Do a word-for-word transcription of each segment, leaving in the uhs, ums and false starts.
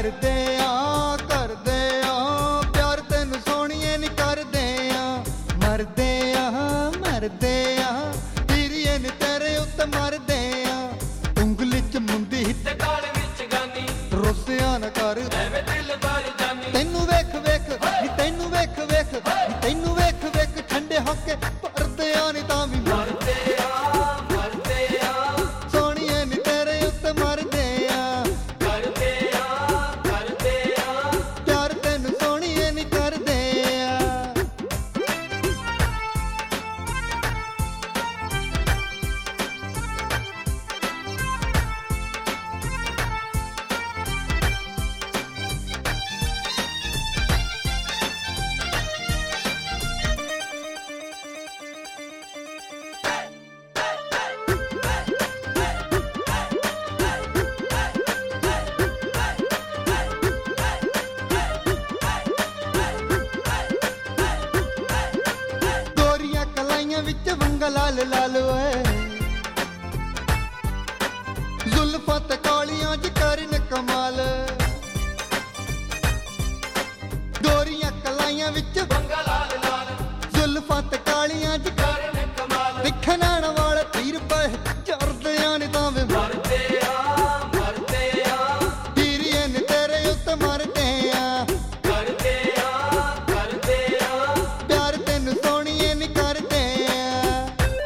ਕਰਦੇ ਆ ਕਰਦੇ ਆ ਪਿਆਰ ਤੈਨੂੰ ਸੋਹਣੀਏ ਨੀ ਕਰਦੇ ਆ ਮਰਦੇ ਆ ਮਰਦੇ ਆ ਹੀਰੀਏ ਨੀ ਤੇਰੇ ਉੱਤੇ ਮਰਦੇ ਆ ਉਂਗਲੀ ਚ ਮੁੰਦੀ ਤੇ ਗਾਲ ਵਿੱਚ ਗਾਨੀ ਰੁੱਸਿਆ ਨਾ ਕਰ ਐਵੇਂ ਦਿਲ ਬਾਰ ਜਾਨੀ ਤੈਨੂੰ ਵੇਖ ਵੇਖ ਨੀ ਤੈਨੂੰ ਵੇਖ ਵੇਖ ਨੀ ਤੈਨੂੰ ਵੇਖ ਵੇਖ ਠੰਡੇ ਹੋ ਕੇ ਭਰਦੇ ਆ ਨੀ ਤਾਂ ਵੀ ਮਰਦੇ ਆ ਮਰਦੇ ਆ ਸੋਹਣੀਏ ਨੀ ਤੇਰੇ ਉੱਤੇ ਮਰਦੇ ਆ ਕਰਦੇ ਆ ਕਰਦੇ ਆ ਪਿਆਰ ਤੈਨੂੰ ਸੋਹਣੀਏ ਨੀ ਕਰਦੇ ਆ ਗੋਰੀਆਂ ਕਲਾਈਆਂ ਵਿੱਚ ਵੰਗਾ ਲਾਲ ਲਾਲ ਓਏ ਜ਼ੁਲਫਾਂ ਤੇ ਕਾਲੀਆਂ ਚ ਕਰਨ ਕਮਾਲ ਗੋਰੀਆਂ ਕਲਾਈਆਂ ਵਿੱਚ ਬੰਗਾ ਲਾਲ ਲਾਲ ਜ਼ੁਲਫਾਂ ਤੇ ਕਾਲੀਆਂ ਚ ਕਰਨ ਕਮਾਲ ਦੇਖਣ ਵਾਲੇ ਤੀਰ ਪਏ ਚਰਦਿਆਂ ਨੇ ਤਾਂ ਵੇ ਮਰਦੇ ਆ ਮਰਦੇ ਆ ਹੀਰੀਏ ਨੇ ਤੇਰੇ ਉੱਤੇ ਮਰਦੇ ਆ ਕਰਦੇ ਆ ਕਰਦੇ ਆ ਪਿਆਰ ਤੈਨੂੰ ਸੋਹਣੀਏ ਨੀ ਕਰਦੇ ਆ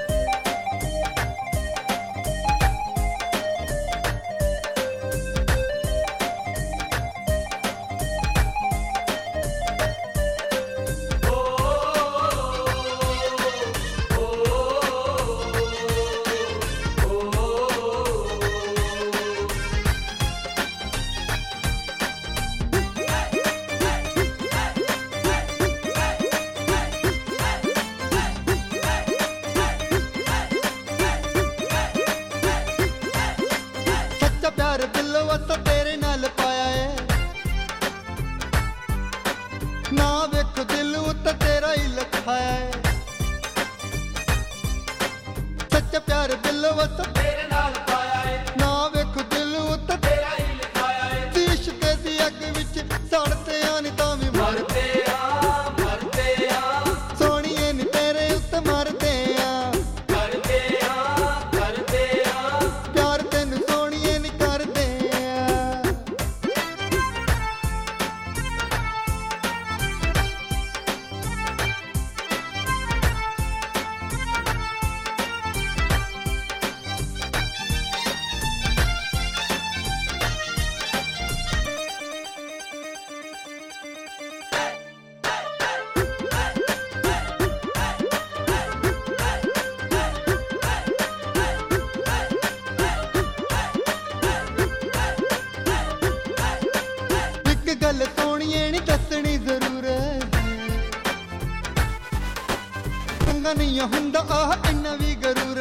ਸੱਚਾ ਪਿਆਰ ਦਿਲੋਂ ਵਸ ਤੇਰੇ ਨਾਲ ਪਾਇਆ ਏ ਨਾ ਵੇਖ ਦਿਲ ਉੱਤੇ ਤੇਰਾ ਹੀ ਲਿਖਾਇਆ ਏ ਸੱਚਾ ਪਿਆਰ ਦਿਲੋਂ ਵਸ ਤੇਰੇ ਨਾਲ ਪਾਇਆ ਏ ਨਾ ਵੇਖ ਦਿਲ ਉੱਤੇ ਤੇਰਾ ਹੀ ਲਿਖਾਇਆ ਏ ਇਸ਼ਕ ਦੀ ਅੱਗ ਵਿੱਚ ਸੜਦੇ ਆ ਨੀ ਤਾਂ ਵੀ ਮਰਦੇ ਮਰਦੇ ਆ ਮਰਦੇ ਆ ਸੋਹਣੀਏ ਨੀ ਤੇਰੇ ਉੱਤੇ ਮਰਦੇ ਆ ਕਰਦੇ ਆ ਕਰਦੇ ਆ ਪਿਆਰ ਤੈਨੂੰ ਸੋਹਣੀਏ ਨੀ ਕਰਦੇ ਆ ਇੱਕ ਗੱਲ ਸੋਹਣੀਏ ਨੀ ਦੱਸਣੀ ਜ਼ਰੂਰ ਚੰਗਾ ਨਹੀਂ ਹੁੰਦਾ ਆਹ ਇੰਨਾ ਵੀ ਗਰੂਰ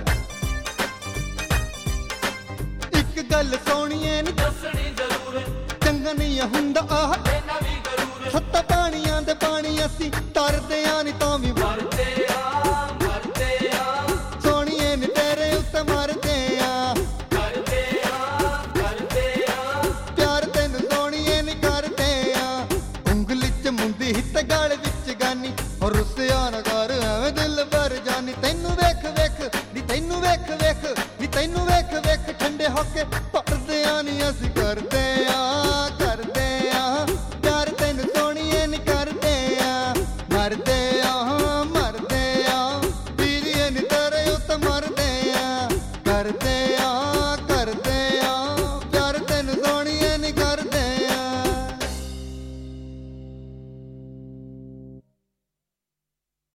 ਇੱਕ ਗੱਲ ਸੋਹਣੀਏ ਨੀ ਦੱਸਣੀ ਜ਼ਰੂਰ ਚੰਗਾ ਨਹੀਂ ਹੁੰਦਾ ਆਹ ਇਹਨਾਂ ਵੀ ਗਰੂਰ ਸੱਤ ਪਾਣੀਆਂ ਦੇ ਪਾਣੀ ਅਸੀਂ ਤਰਦੇ ਆ ਨੀ ਤਾਂ ਵੀ ਮਰਦੇ ਆ ਮਰਦੇ ਆ ਸੋਹਣੀਏ ਨੀ ਤੇਰੇ ਉੱਤੇ ਮਰਦੇ ਆ ਕਰਦੇ ਆ ਕਰਦੇ ਆ ਪਿਆਰ ਤੈਨੂੰ ਸੋਹਣੀਏ ਨੀ ਕਰਦੇ ਆ ਉਂਗਲੀ ਚ ਮੁੰਦੀ ਤੇ ਗਾਲ ਵਿੱਚ ਗਾਨੀ ਔਰ ਰੁੱਸਿਆ ਨਾ ਕਰ ਐਵੇਂ ਦਿਲ ਭਰ ਜਾਨੀ ਤੈਨੂੰ ਵੇਖ ਵੇਖ ਨੀ ਤੈਨੂੰ ਵੇਖ ਵੇਖ ਨੀ ਤੈਨੂੰ ਵੇਖ ਵੇਖ ਠੰਡੇ ਹੋ ਕੇ ਭਰਦੇ ਆ ਨੀ ਅਸੀਂ ਕਰਦੇ ਆ